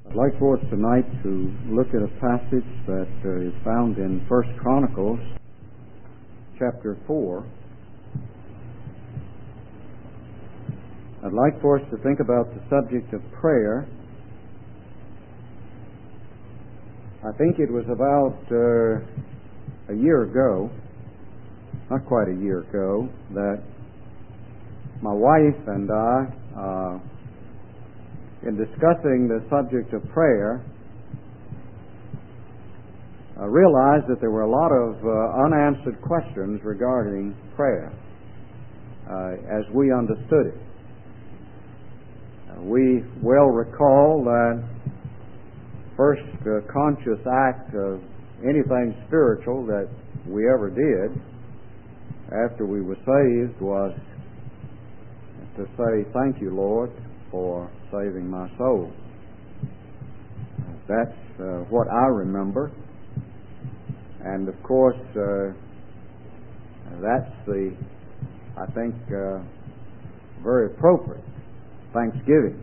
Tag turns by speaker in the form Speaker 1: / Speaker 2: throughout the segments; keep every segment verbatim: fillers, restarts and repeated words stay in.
Speaker 1: I'd like for us tonight to look at a passage that uh, is found in First Chronicles chapter four. I'd like for us to think about the subject of prayer. I think it was about uh, a year ago, not quite a year ago, that my wife and I, uh, in discussing the subject of prayer, I realized that there were a lot of uh, unanswered questions regarding prayer uh, as we understood it. Uh, we well recall that first uh, conscious act of anything spiritual that we ever did after we were saved was to say, "Thank you, Lord, for saving my soul." That's uh, what I remember. And of course, uh, that's the, I think, uh, very appropriate thanksgiving.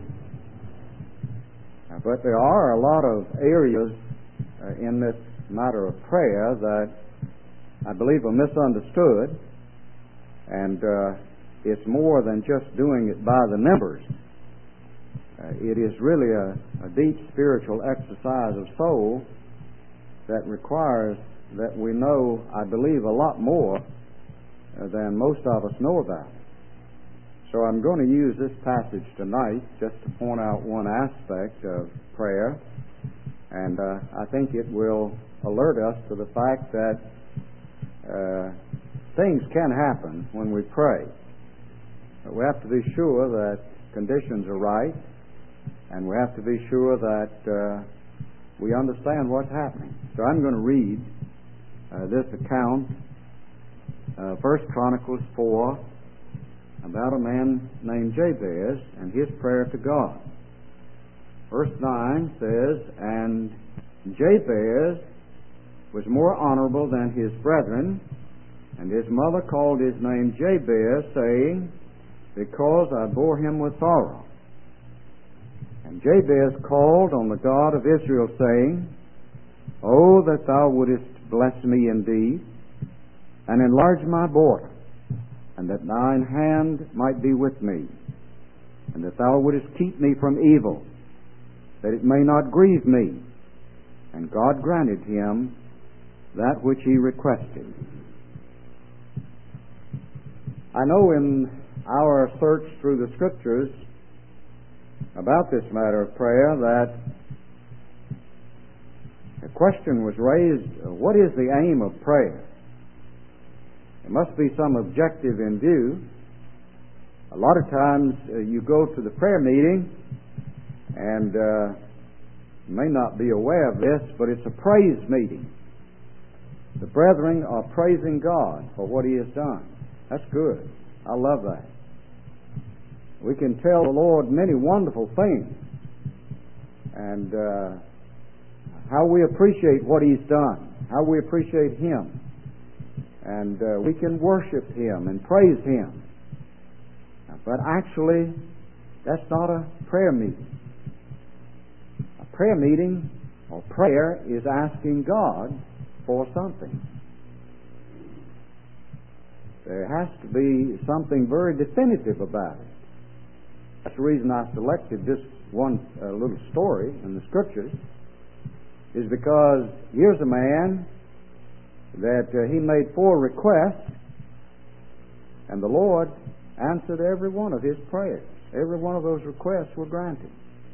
Speaker 1: Uh, but there are a lot of areas uh, in this matter of prayer that I believe are misunderstood, and uh, it's more than just doing it by the numbers. Uh, it is really a, a deep spiritual exercise of soul that requires that we know, I believe, a lot more uh, than most of us know about. So I'm going to use this passage tonight just to point out one aspect of prayer, and uh, I think it will alert us to the fact that uh, things can happen when we pray. But we have to be sure that conditions are right, and we have to be sure that uh, we understand what's happening. So I'm going to read uh, this account, uh, First Chronicles four, about a man named Jabez and his prayer to God. Verse nine says, "And Jabez was more honorable than his brethren, and his mother called his name Jabez, saying, Because I bore him with sorrow. And Jabez called on the God of Israel, saying, Oh, that thou wouldest bless me indeed, and enlarge my border, and that thine hand might be with me, and that thou wouldest keep me from evil, that it may not grieve me. And God granted him that which he requested." I know in our search through the Scriptures about this matter of prayer that a question was raised, what is the aim of prayer? There must be some objective in view. A lot of times uh, you go to the prayer meeting, and uh, you may not be aware of this, but it's a praise meeting. The brethren are praising God for what He has done. That's good. I love that. We can tell the Lord many wonderful things, and uh, how we appreciate what He's done, how we appreciate Him, and uh, we can worship Him and praise Him. But actually, that's not a prayer meeting. A prayer meeting or prayer is asking God for something. There has to be something very definitive about it. That's the reason I selected this one uh, little story in the Scriptures, is because here's a man that uh, he made four requests, and the Lord answered every one of his prayers. Every one of those requests were granted.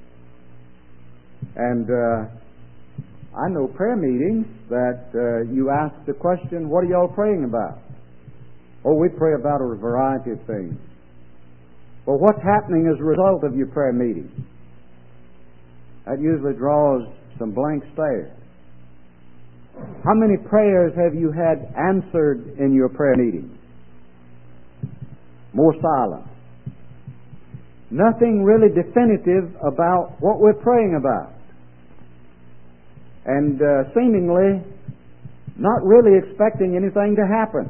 Speaker 1: And uh, I know prayer meetings that uh, you ask the question, what are y'all praying about? Oh, we pray about a variety of things. Well, what's happening as a result of your prayer meeting? That usually draws some blank stares. How many prayers have you had answered in your prayer meeting? More silence. Nothing really definitive about what we're praying about. And uh, seemingly not really expecting anything to happen.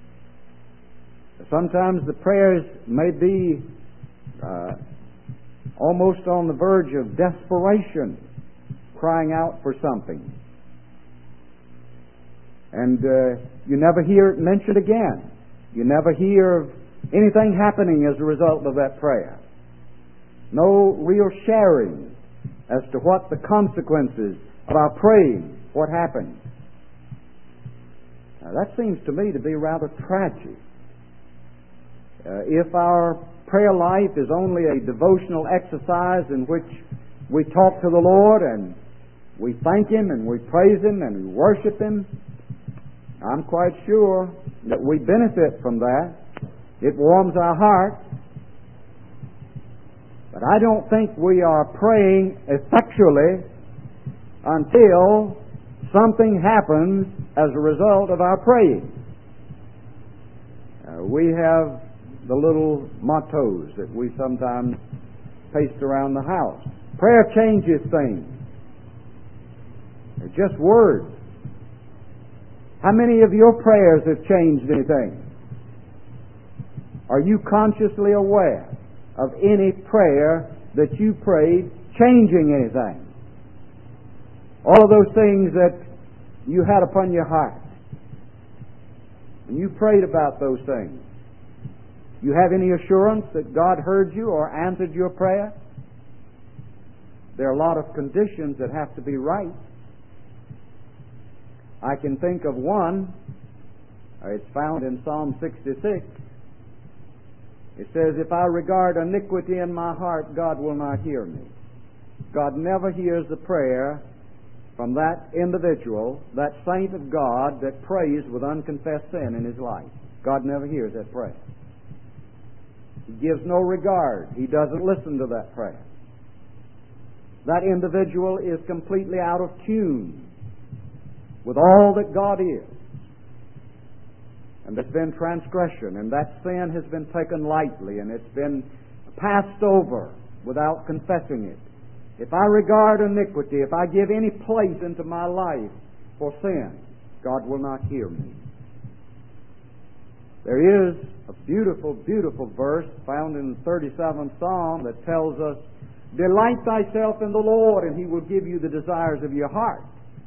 Speaker 1: Sometimes the prayers may be uh, almost on the verge of desperation, crying out for something. And uh, you never hear it mentioned again. You never hear of anything happening as a result of that prayer. No real sharing as to what the consequences of our praying, what happened. Now, that seems to me to be rather tragic. Uh, if our prayer life is only a devotional exercise in which we talk to the Lord and we thank Him and we praise Him and we worship Him, I'm quite sure that we benefit from that. It warms our heart. But I don't think we are praying effectually until something happens as a result of our praying. Uh, we have the little mottos that we sometimes paste around the house. Prayer changes things. They're just words. How many of your prayers have changed anything? Are you consciously aware of any prayer that you prayed changing anything? All of those things that you had upon your heart, and you prayed about those things, you have any assurance that God heard you or answered your prayer? There are a lot of conditions that have to be right. I can think of one. It's found in Psalm sixty-six. It says, if I regard iniquity in my heart, God will not hear me. God never hears the prayer from that individual, that saint of God that prays with unconfessed sin in his life. God never hears that prayer. He gives no regard. He doesn't listen to that prayer. That individual is completely out of tune with all that God is. And there's been transgression, and that sin has been taken lightly, and it's been passed over without confessing it. If I regard iniquity, if I give any place into my life for sin, God will not hear me. There is a beautiful, beautiful verse found in the thirty-seventh Psalm that tells us, delight thyself in the Lord, and He will give you the desires of your heart.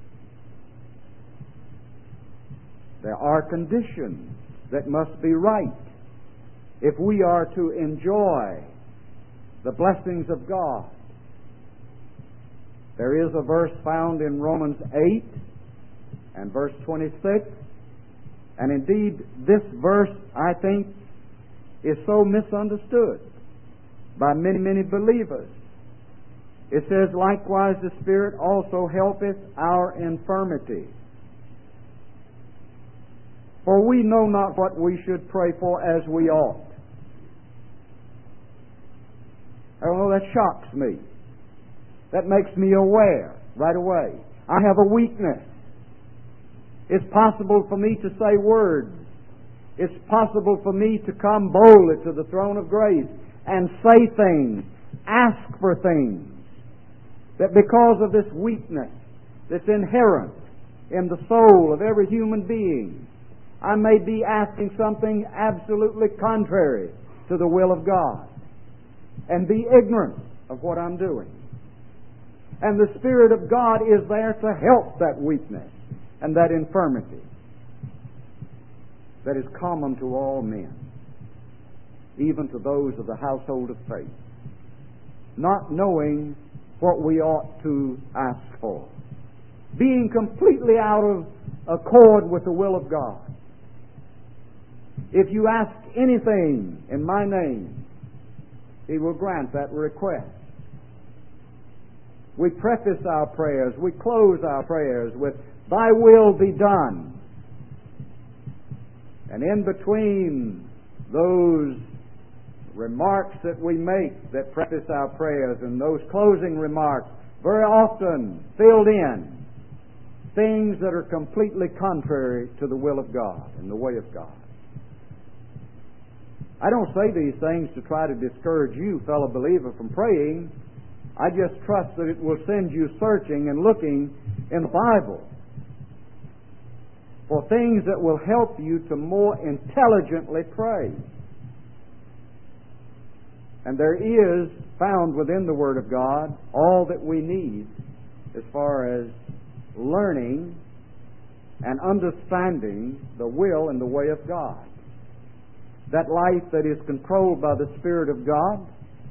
Speaker 1: There are conditions that must be right if we are to enjoy the blessings of God. There is a verse found in Romans eight and verse twenty-six, and indeed this verse, I think, is so misunderstood by many, many believers. It says, likewise the Spirit also helpeth our infirmity. For we know not what we should pray for as we ought. Oh, that shocks me. That makes me aware right away. I have a weakness. It's possible for me to say words. It's possible for me to come boldly to the throne of grace and say things, ask for things, that because of this weakness that's inherent in the soul of every human being, I may be asking something absolutely contrary to the will of God and be ignorant of what I'm doing. And the Spirit of God is there to help that weakness and that infirmity that is common to all men, even to those of the household of faith, not knowing what we ought to ask for, being completely out of accord with the will of God. If you ask anything in my name, He will grant that request. We preface our prayers, we close our prayers with, Thy will be done. And in between those remarks that we make that preface our prayers and those closing remarks, very often filled in things that are completely contrary to the will of God and the way of God. I don't say these things to try to discourage you, fellow believer, from praying. I just trust that it will send you searching and looking in the Bible for things that will help you to more intelligently pray. And there is found within the Word of God all that we need as far as learning and understanding the will and the way of God. That life that is controlled by the Spirit of God,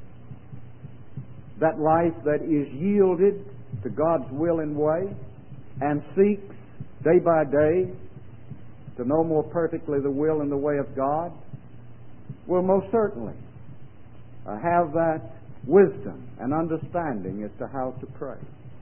Speaker 1: that life that is yielded to God's will and way and seeks day by day to know more perfectly the will and the way of God, will most certainly uh, have that wisdom and understanding as to how to pray.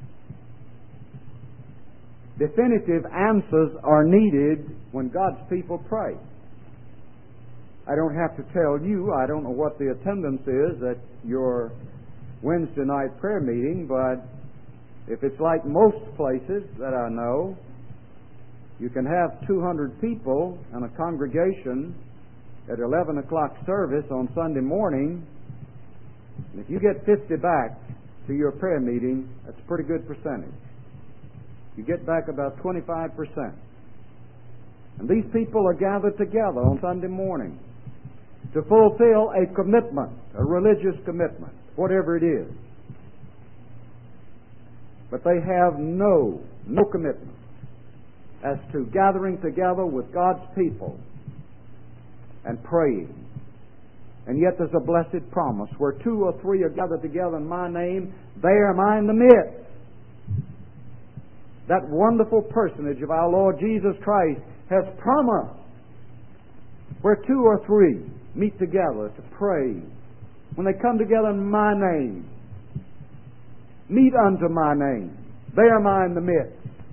Speaker 1: Definitive answers are needed when God's people pray. I don't have to tell you, I don't know what the attendance is at your Wednesday night prayer meeting, but if it's like most places that I know, you can have two hundred people in a congregation at eleven o'clock service on Sunday morning, and if you get fifty back to your prayer meeting, that's a pretty good percentage. You get back about twenty-five percent. And these people are gathered together on Sunday morning to fulfill a commitment, a religious commitment, whatever it is. But they have no, no commitment as to gathering together with God's people and praying. And yet there's a blessed promise, where two or three are gathered together in my name, there am I in the midst. That wonderful personage of our Lord Jesus Christ has promised, where two or three meet together to pray, when they come together in my name, meet unto my name, there am I in the midst.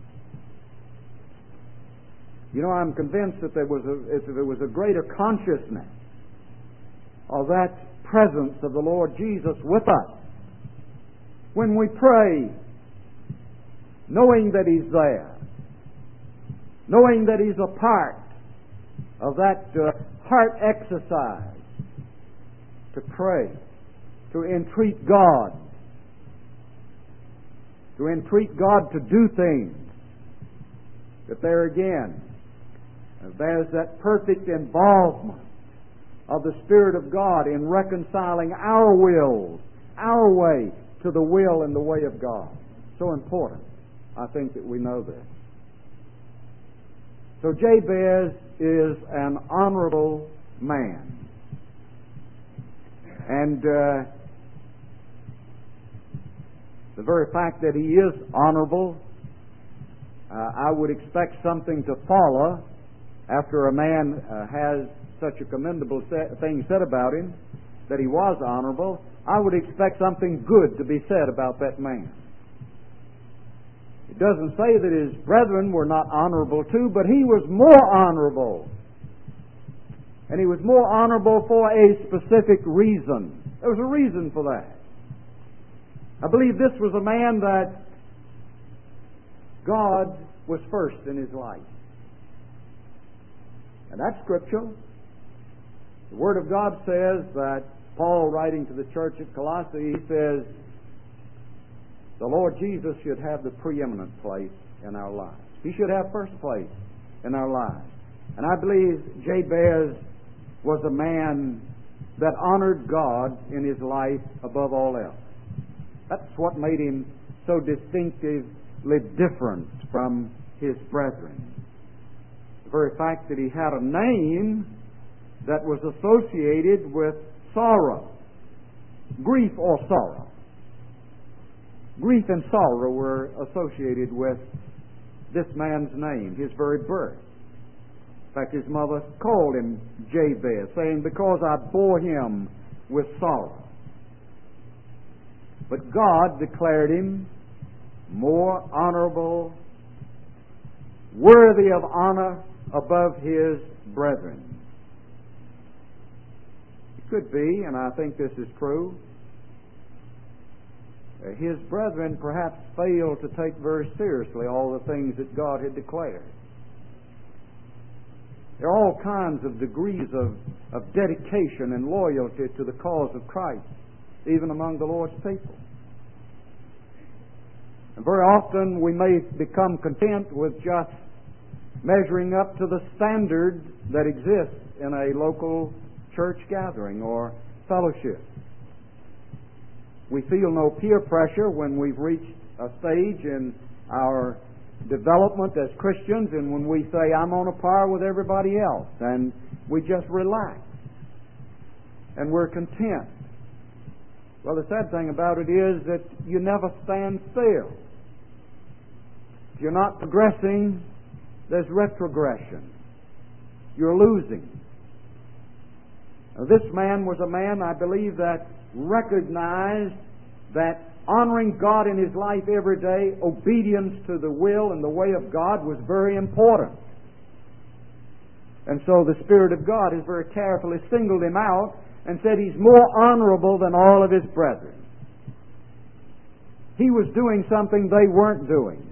Speaker 1: You know, I'm convinced that there was a, if there was a greater consciousness of that presence of the Lord Jesus with us when we pray, knowing that He's there, knowing that He's a part of that uh, heart exercise to pray, to entreat God, to entreat God to do things, that there again, there's that perfect involvement of the Spirit of God in reconciling our wills, our way, to the will and the way of God. So important, I think, that we know this. So Jabez is an honorable man. And uh, the very fact that he is honorable, uh, I would expect something to follow after a man uh, has such a commendable sa- thing said about him, that he was honorable. I would expect something good to be said about that man. It doesn't say that his brethren were not honorable too, but he was more honorable. And he was more honorable for a specific reason. There was a reason for that. I believe this was a man that God was first in his life. And that's scriptural. The Word of God says that Paul, writing to the church at Colossae, he says the Lord Jesus should have the preeminent place in our lives. He should have first place in our lives. And I believe Jabez was a man that honored God in his life above all else. That's what made him so distinctively different from his brethren. The very fact that he had a name that was associated with sorrow, grief or sorrow. Grief and sorrow were associated with this man's name, his very birth. In fact, his mother called him Jabez, saying, because I bore him with sorrow. But God declared him more honorable, worthy of honor above his brethren. It could be, and I think this is true, his brethren perhaps failed to take very seriously all the things that God had declared. There are all kinds of degrees of, of dedication and loyalty to the cause of Christ, even among the Lord's people. And very often we may become content with just measuring up to the standard that exists in a local church gathering or fellowship. We feel no peer pressure when we've reached a stage in our development as Christians and when we say, I'm on a par with everybody else, and we just relax and we're content. Well, the sad thing about it is that you never stand still. If you're not progressing, there's retrogression. You're losing. Now, this man was a man, I believe, that recognized that honoring God in his life every day, obedience to the will and the way of God was very important. And so the Spirit of God has very carefully singled him out and said he's more honorable than all of his brethren. He was doing something they weren't doing.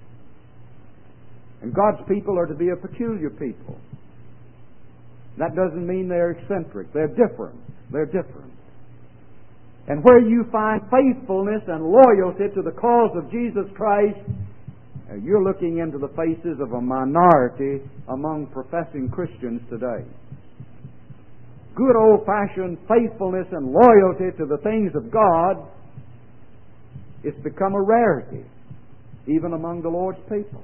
Speaker 1: And God's people are to be a peculiar people. That doesn't mean they're eccentric. They're different. They're different. And where you find faithfulness and loyalty to the cause of Jesus Christ, you're looking into the faces of a minority among professing Christians today. Good old-fashioned faithfulness and loyalty to the things of God it's become a rarity, even among the Lord's people.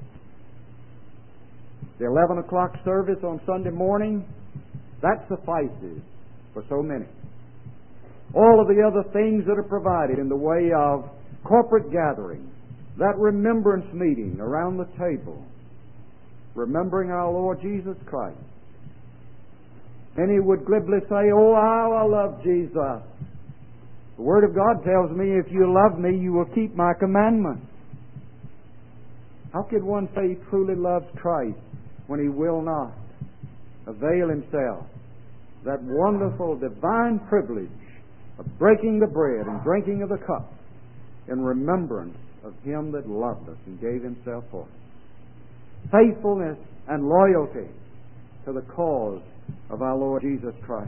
Speaker 1: The eleven o'clock service on Sunday morning, that suffices for so many. All of the other things that are provided in the way of corporate gathering, that remembrance meeting around the table, remembering our Lord Jesus Christ. Many would glibly say, oh, how I love Jesus. The Word of God tells me, if you love me, you will keep my commandments. How could one say he truly loves Christ when he will not avail himself that wonderful divine privilege of breaking the bread and drinking of the cup in remembrance of Him that loved us and gave Himself for us? Faithfulness and loyalty to the cause of our Lord Jesus Christ.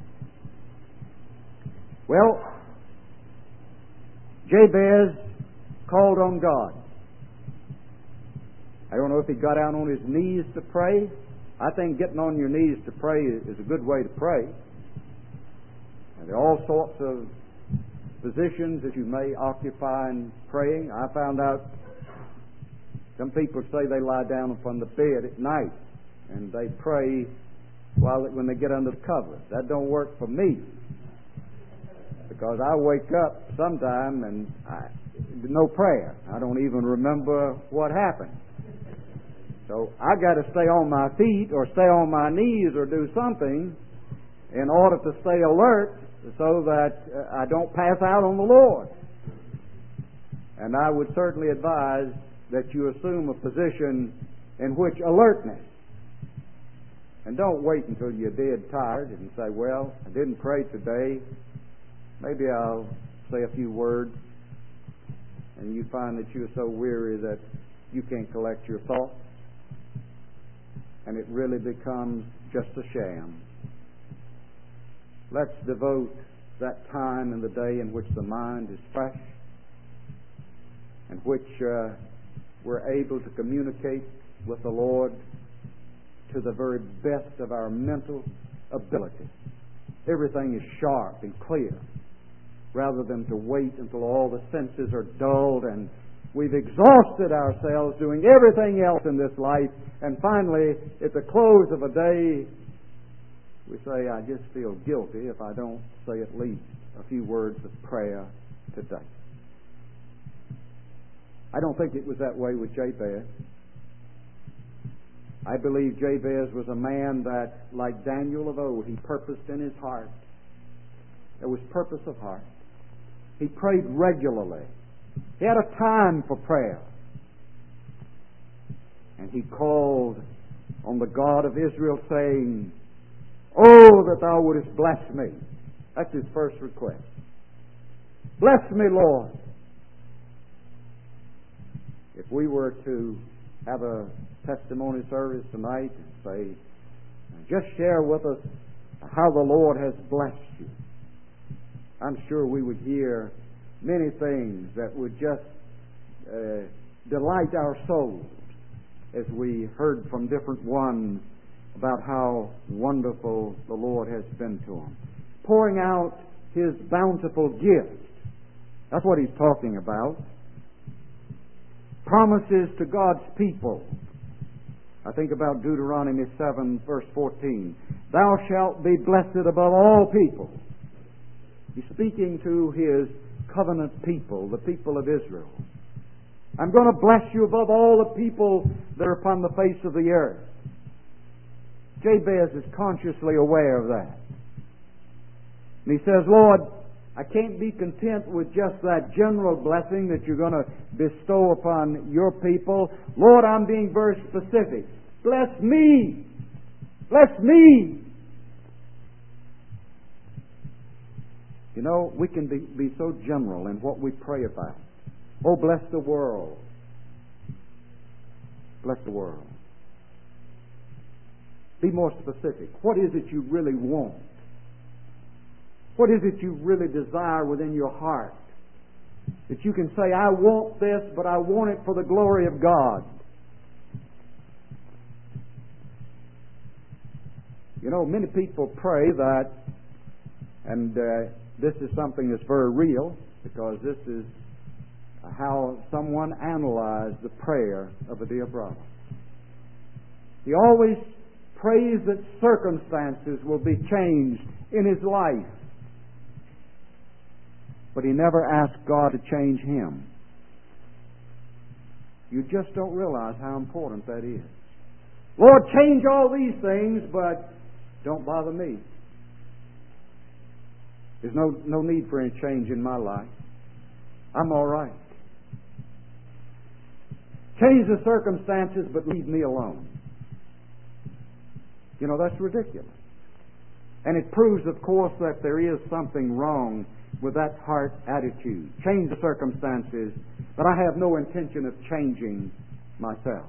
Speaker 1: Well, Jabez called on God. I don't know if he got out on his knees to pray. I think getting on your knees to pray is a good way to pray. And there are all sorts of positions that you may occupy in praying. I found out some people say they lie down upon the bed at night and they pray while when they get under the covers. That don't work for me, because I wake up sometime and I, no prayer. I don't even remember what happened. So I got to stay on my feet or stay on my knees or do something in order to stay alert so that I don't pass out on the Lord. And I would certainly advise that you assume a position in which alertness. And don't wait until you're dead tired and say, well, I didn't pray today. Maybe I'll say a few words. And you find that you're so weary that you can't collect your thoughts. And it really becomes just a sham. Let's devote that time in the day in which the mind is fresh, in which uh, we're able to communicate with the Lord to the very best of our mental ability. Everything is sharp and clear, rather than to wait until all the senses are dulled and we've exhausted ourselves doing everything else in this life, and finally, at the close of a day, we say, I just feel guilty if I don't say at least a few words of prayer today. I don't think it was that way with Jabez. I believe Jabez was a man that, like Daniel of old, he purposed in his heart. There was purpose of heart. He prayed regularly. He had a time for prayer. And he called on the God of Israel, saying, oh, that thou wouldest bless me. That's his first request. Bless me, Lord. If we were to have a testimony service tonight and say, just share with us how the Lord has blessed you, I'm sure we would hear many things that would just uh, delight our souls as we heard from different ones about how wonderful the Lord has been to them. Pouring out His bountiful gift That's what he's talking about. Promises to God's people. I think about Deuteronomy seven, verse fourteen. Thou shalt be blessed above all people. He's speaking to his covenant people, the people of Israel. I'm going to bless you above all the people that are upon the face of the earth. Jabez is consciously aware of that. And he says, Lord, I can't be content with just that general blessing that you're going to bestow upon your people. Lord, I'm being very specific. Bless me! Bless me! You know, we can be, be so general in what we pray about. Oh, bless the world. Bless the world. Be more specific. What is it you really want? What is it you really desire within your heart? That you can say, I want this, but I want it for the glory of God. You know, many people pray that, and uh, this is something that's very real, because this is how someone analyzed the prayer of a dear brother. He always prays that circumstances will be changed in his life, but he never asked God to change him. You just don't realize how important that is. Lord, change all these things, but don't bother me. There's no, no need for any change in my life. I'm all right. Change the circumstances, but leave me alone. You know, that's ridiculous. And it proves, of course, that there is something wrong with that heart attitude. Change the circumstances, but I have no intention of changing myself.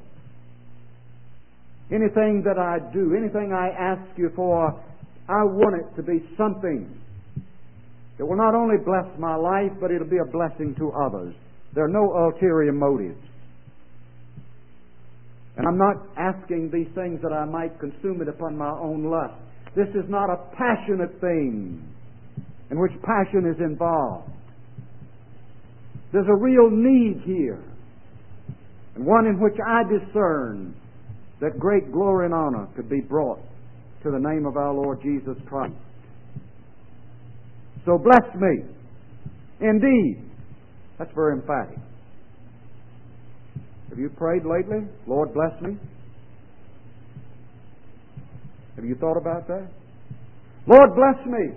Speaker 1: Anything that I do, anything I ask you for, I want it to be something that will not only bless my life, but it'll be a blessing to others. There are no ulterior motives. And I'm not asking these things that I might consume it upon my own lust. This is not a passionate thing in which passion is involved. There's a real need here, and one in which I discern that great glory and honor could be brought to the name of our Lord Jesus Christ. So bless me. Indeed. That's very emphatic. Have you prayed lately? Lord, bless me. Have you thought about that? Lord, bless me.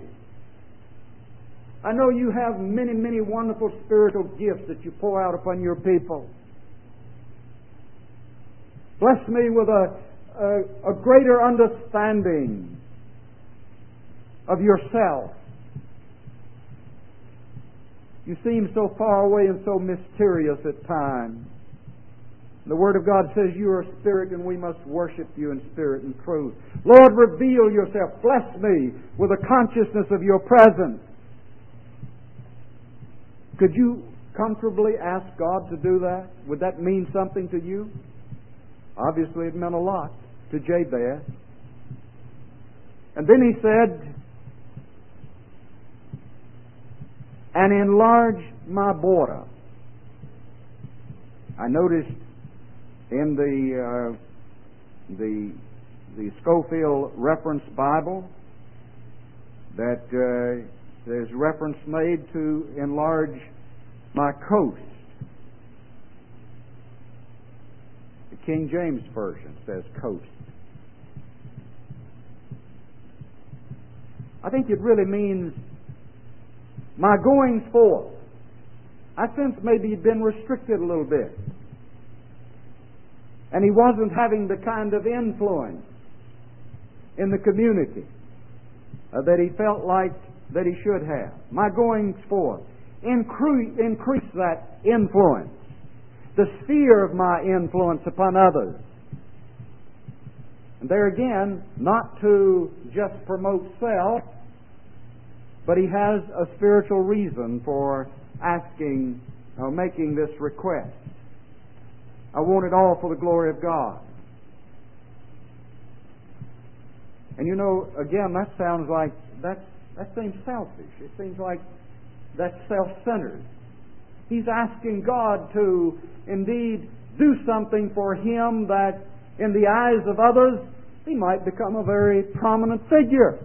Speaker 1: I know you have many, many wonderful spiritual gifts that you pour out upon your people. Bless me with a, a, a greater understanding of yourself. You seem so far away and so mysterious at times. The Word of God says you are a spirit and we must worship you in spirit and truth. Lord, reveal yourself. Bless me with a consciousness of your presence. Could you comfortably ask God to do that? Would that mean something to you? Obviously it meant a lot to Jabez. And then he said, and enlarge my border. I noticed in the uh, the the Scofield Reference Bible that uh, there's reference made to enlarge my coast. The King James Version says coast. I think it really means my goings forth. I sense maybe he'd been restricted a little bit. And he wasn't having the kind of influence in the community uh, that he felt like that he should have. My goings forth. Increase, increase that influence. The sphere of my influence upon others. And there again, not to just promote self, but he has a spiritual reason for asking or making this request. I want it all for the glory of God. And you know, again, that sounds like, that, that seems selfish. It seems like that's self-centered. He's asking God to indeed do something for him that in the eyes of others he might become a very prominent figure.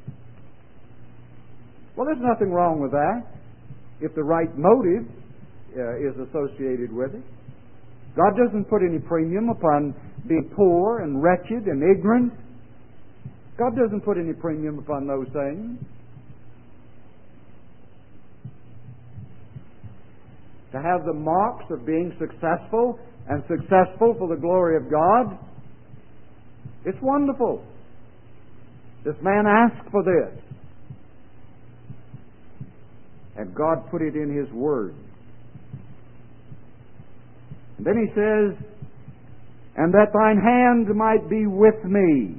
Speaker 1: Well, there's nothing wrong with that if the right motive uh, is associated with it. God doesn't put any premium upon being poor and wretched and ignorant. God doesn't put any premium upon those things. To have the marks of being successful and successful for the glory of God, it's wonderful. This man asked for this. And God put it in His Word. And then He says, and that thine hand might be with me.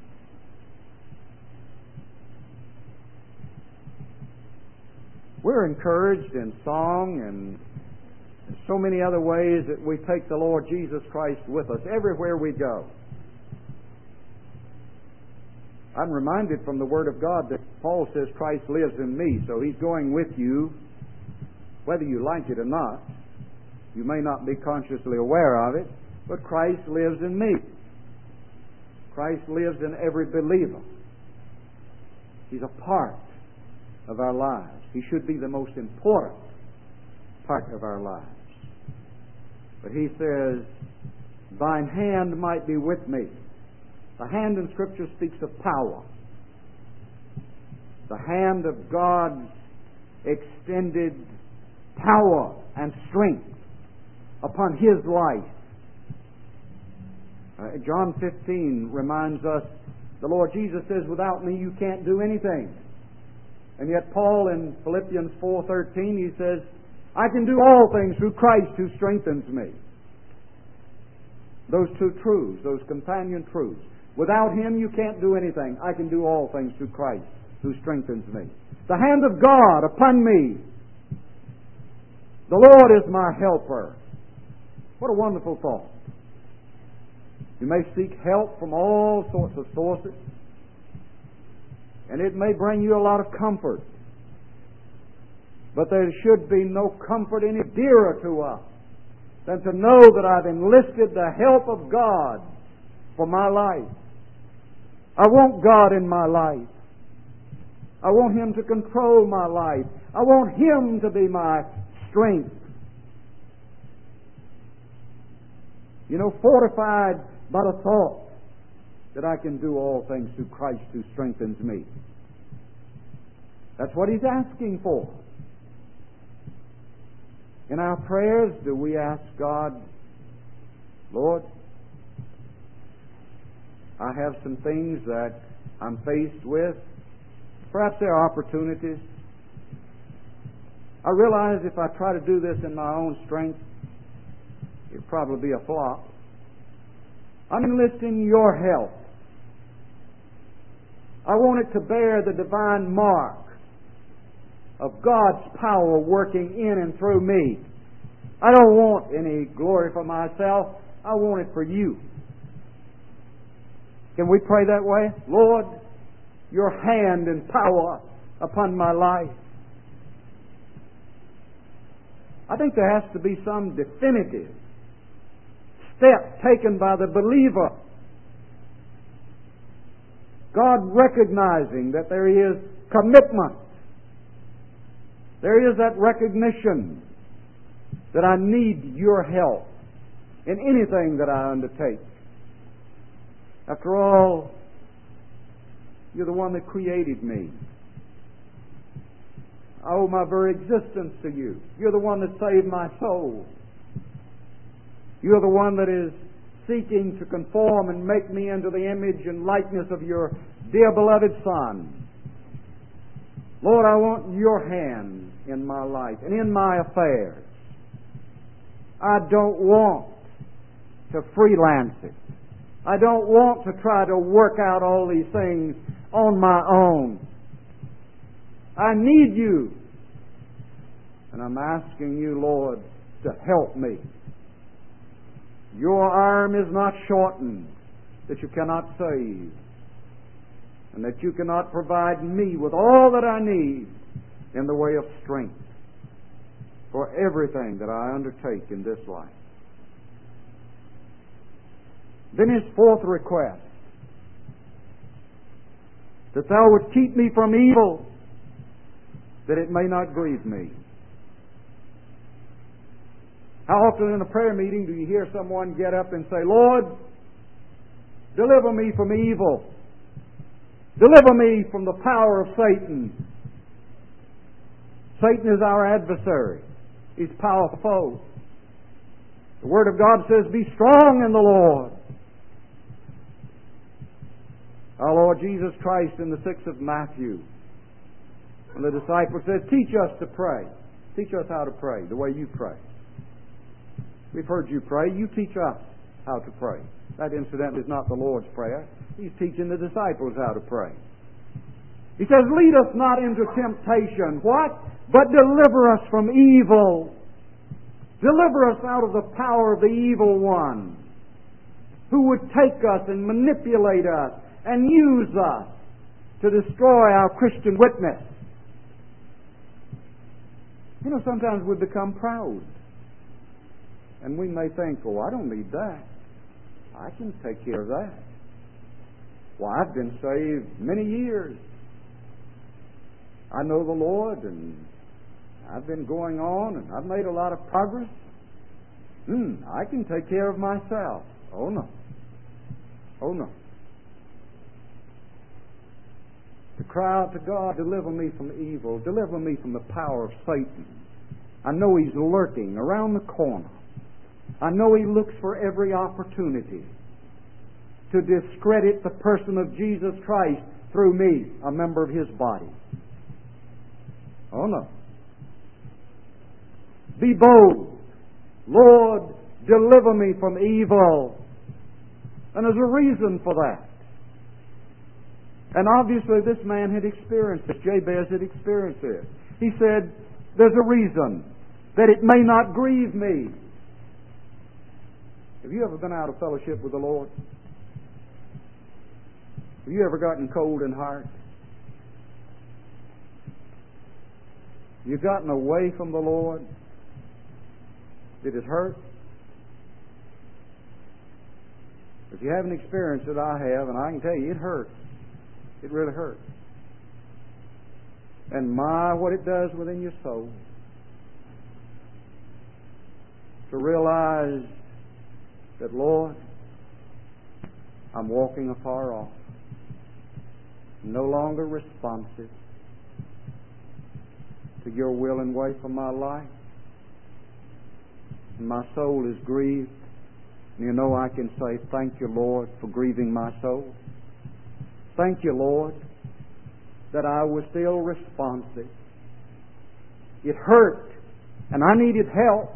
Speaker 1: We're encouraged in song and so many other ways that we take the Lord Jesus Christ with us everywhere we go. I'm reminded from the Word of God that Paul says Christ lives in me, so He's going with you whether you like it or not. You may not be consciously aware of it, but Christ lives in me. Christ lives in every believer. He's a part of our lives. He should be the most important part of our lives. But He says, thine hand might be with me. The hand in Scripture speaks of power. The hand of God's extended power and strength upon His life. Uh, John fifteen reminds us, the Lord Jesus says, without me you can't do anything. And yet Paul in Philippians four thirteen, he says, I can do all things through Christ who strengthens me. Those two truths, those companion truths. Without Him you can't do anything. I can do all things through Christ who strengthens me. The hand of God upon me. The Lord is my helper. What a wonderful thought. You may seek help from all sorts of sources, and it may bring you a lot of comfort. But there should be no comfort any dearer to us than to know that I've enlisted the help of God for my life. I want God in my life. I want Him to control my life. I want Him to be my strength. You know, fortified by the thought that I can do all things through Christ who strengthens me. That's what He's asking for. In our prayers, do we ask God, Lord, I have some things that I'm faced with. Perhaps there are opportunities. I realize if I try to do this in my own strength, it'll probably be a flop. I'm enlisting Your help. I want it to bear the divine mark of God's power working in and through me. I don't want any glory for myself. I want it for You. Can we pray that way? Lord, Your hand and power upon my life. I think there has to be some definitive step taken by the believer. God recognizing that there is commitment. There is that recognition that I need Your help in anything that I undertake. After all, You're the one that created me. I owe my very existence to You. You're the one that saved my soul. You're the one that is seeking to conform and make me into the image and likeness of Your dear beloved Son. Lord, I want Your hand in my life and in my affairs. I don't want to freelance it. I don't want to try to work out all these things on my own. I need You. And I'm asking You, Lord, to help me. Your arm is not shortened that You cannot save, and that You cannot provide me with all that I need in the way of strength. for everything that I undertake in this life. Then his fourth request, that thou would keep me from evil, that it may not grieve me. How often in a prayer meeting do you hear someone get up and say, Lord, deliver me from evil. Deliver me from the power of Satan. Satan is our adversary. He's a powerful foe. The Word of God says, be strong in the Lord. Our Lord Jesus Christ in the sixth of Matthew, when the disciple said, teach us to pray. Teach us how to pray, the way you pray. We've heard you pray. You teach us how to pray. That, incidentally, is not the Lord's Prayer. He's teaching the disciples how to pray. He says, lead us not into temptation. What? But deliver us from evil. Deliver us out of the power of the evil one, who would take us and manipulate us and use us to destroy our Christian witness. You know, sometimes we become proud. And we may think, oh, I don't need that. I can take care of that. Well, I've been saved many years. I know the Lord, and I've been going on, and I've made a lot of progress. Hmm, I can take care of myself. Oh, no. Oh, no. To cry out to God, deliver me from evil. Deliver me from the power of Satan. I know he's lurking around the corner. I know he looks for every opportunity to discredit the person of Jesus Christ through me, a member of his body. Oh no. Be bold. Lord, deliver me from evil. And there's a reason for that. And obviously this man had experienced it. Jabez had experienced it. He said, there's a reason, that it may not grieve me. Have you ever been out of fellowship with the Lord? Have you ever gotten cold in heart? You've gotten away from the Lord? Did it hurt? If you haven't experienced it, I have, and I can tell you, it hurts. It really hurts. And my, what it does within your soul. To realize that, Lord, I'm walking afar off, no longer responsive to your will and way for my life. And my soul is grieved. And you know, I can say, thank you, Lord, for grieving my soul. Thank you, Lord, that I was still responsive. It hurt, and I needed help.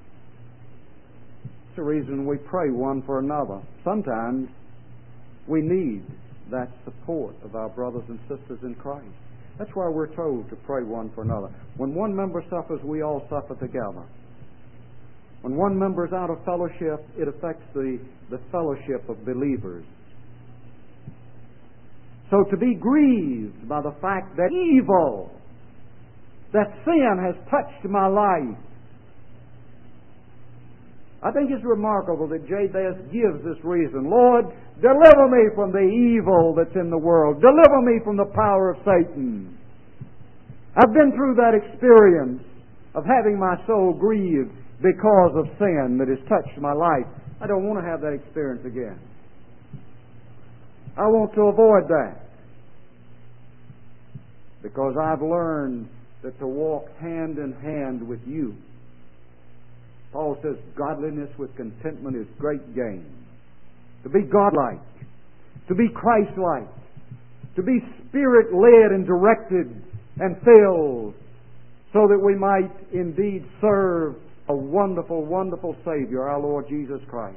Speaker 1: It's the reason we pray one for another. Sometimes we need that support of our brothers and sisters in Christ. That's why we're told to pray one for another. When one member suffers, we all suffer together. When one member is out of fellowship, it affects the, the fellowship of believers. So to be grieved by the fact that evil, that sin has touched my life, I think it's remarkable that Jabez gives this reason. Lord, deliver me from the evil that's in the world. Deliver me from the power of Satan. I've been through that experience of having my soul grieved because of sin that has touched my life. I don't want to have that experience again. I want to avoid that. Because I've learned that to walk hand in hand with you. Paul says godliness with contentment is great gain. To be godlike, to be Christ-like, to be Spirit-led and directed and filled, so that we might indeed serve a wonderful, wonderful Savior, our Lord Jesus Christ.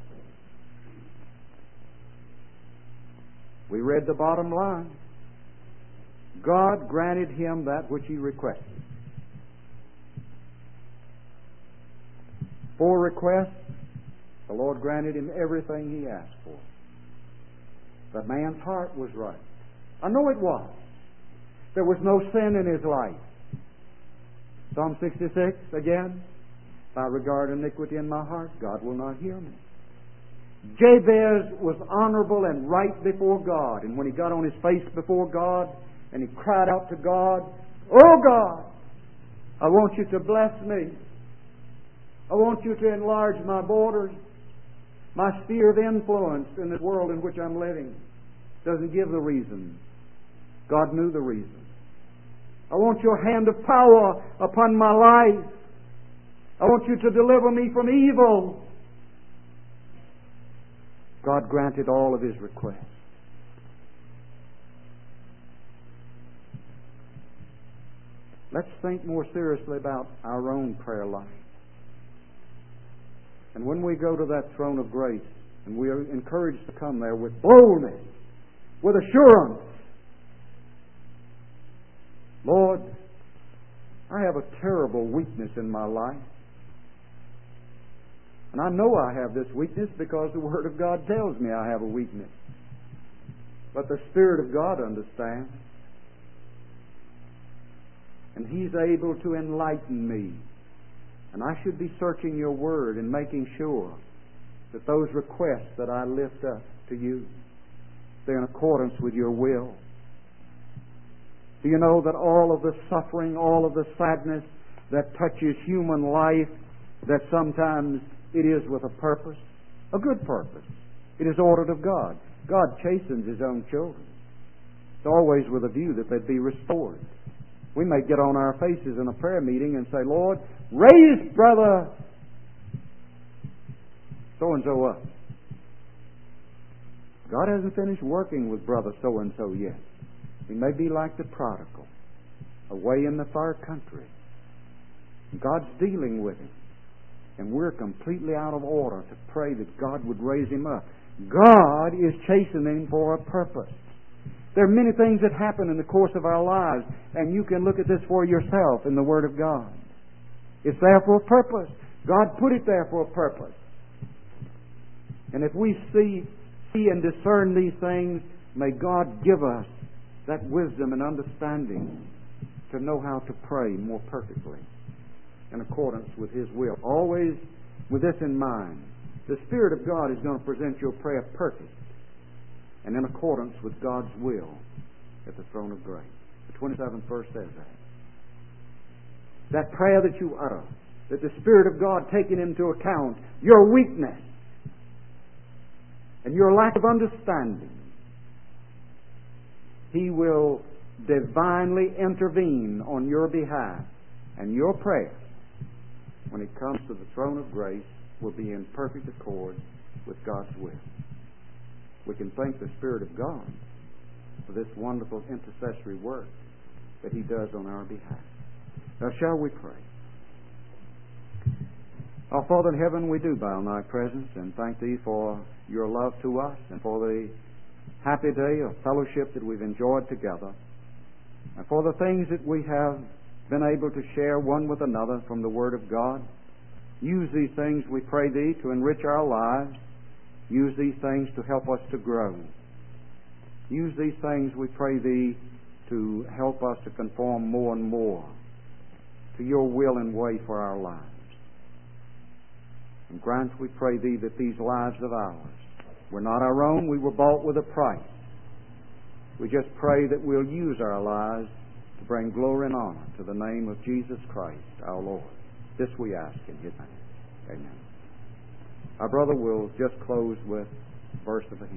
Speaker 1: We read the bottom line. God granted him that which he requested. Four requests, the Lord granted him everything he asked for. The man's heart was right. I know it was. There was no sin in his life. Psalm sixty-six, again, if I regard iniquity in my heart, God will not hear me. Jabez was honorable and right before God. And when he got on his face before God and he cried out to God, "Oh God, I want you to bless me. I want you to enlarge my borders, my sphere of influence in the world in which I'm living." Doesn't give the reason. God knew the reason. "I want your hand of power upon my life. I want you to deliver me from evil." God granted all of his requests. Let's think more seriously about our own prayer life. And when we go to that throne of grace, and we are encouraged to come there with boldness, with assurance, "Lord, I have a terrible weakness in my life. And I know I have this weakness because the Word of God tells me I have a weakness. But the Spirit of God understands. And He's able to enlighten me. And I should be searching your Word and making sure that those requests that I lift up to you, they're in accordance with your will. Do you know that all of the suffering, all of the sadness that touches human life, that sometimes it is with a purpose, a good purpose. It is ordered of God. God chastens His own children. It's always with a view that they'd be restored. We may get on our faces in a prayer meeting and say, "Lord, raise brother so-and-so up." God hasn't finished working with brother so-and-so yet. He may be like the prodigal, away in the far country. God's dealing with him. And we're completely out of order to pray that God would raise him up. God is chastening for a purpose. There are many things that happen in the course of our lives, and you can look at this for yourself in the Word of God. It's there for a purpose. God put it there for a purpose. And if we see, see and discern these things, may God give us that wisdom and understanding to know how to pray more perfectly in accordance with His will. Always with this in mind. The Spirit of God is going to present your prayer perfect and in accordance with God's will at the throne of grace. The twenty-seventh verse says that. That prayer that you utter, that the Spirit of God taking into account your weakness and your lack of understanding, He will divinely intervene on your behalf, and your prayer, when it comes to the throne of grace, will be in perfect accord with God's will. We can thank the Spirit of God for this wonderful intercessory work that He does on our behalf. Now shall we pray? Our Father in heaven, we do bow in Thy presence and thank Thee for Your love to us and for the happy day of fellowship that we've enjoyed together, and for the things that we have been able to share one with another from the Word of God. Use these things, we pray Thee, to enrich our lives. Use these things to help us to grow. Use these things, we pray Thee, to help us to conform more and more to Your will and way for our lives. And grant, we pray Thee, that these lives of ours were not our own. We were bought with a price. We just pray that we'll use our lives to bring glory and honor to the name of Jesus Christ, our Lord. This we ask in His name. Amen. Our brother will just close with a verse of the hymn.